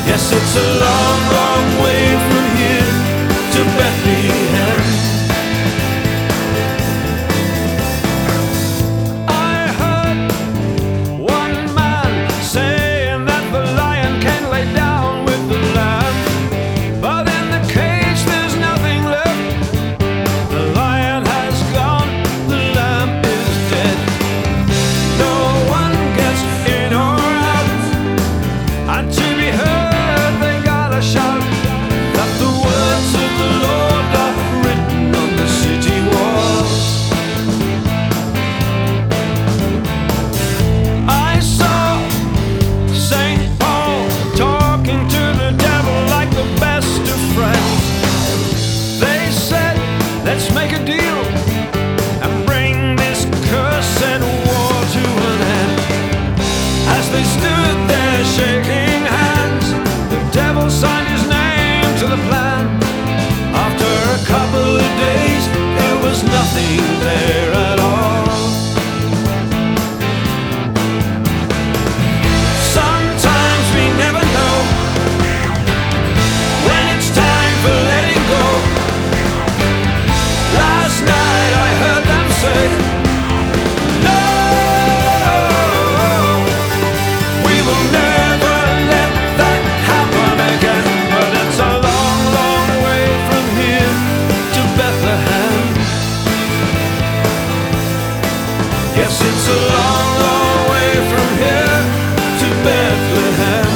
Yes, it's a long, long way from here to Bethlehem. I heard one man saying that the lion can lay down with the lamb, but in the cage there's nothing left. The lion has gone, the lamb is dead. No one gets in or out, and to be heard they gotta shout that the words of the Lord are written on the city walls. I saw St. Paul talking to the devil like the best of friends. They said, let's make a deal and bring this cursed war to an end. As they stood there shaking hands, the devil signed his name to the plan. After a couple of days, there was nothing there at all. Sometimes we never know when it's time for letting go. Last night I heard them say, no, we will never let that happen again. But it's a long, long way from here to Bethlehem. Yes, it's a long, long way from here to Bethlehem.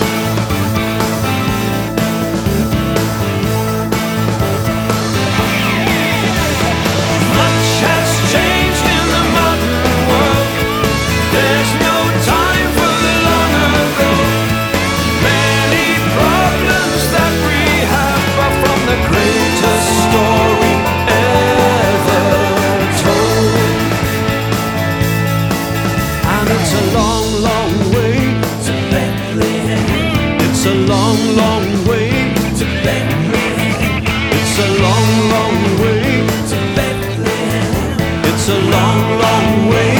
Much has changed in the modern world. There's no time for the long ago. Many problems that we have are from the greatest story ever told. And it's a long, long way to Bethlehem. It's a long, long way to Bethlehem. It's a long, long way to Bethlehem. It's a long, long way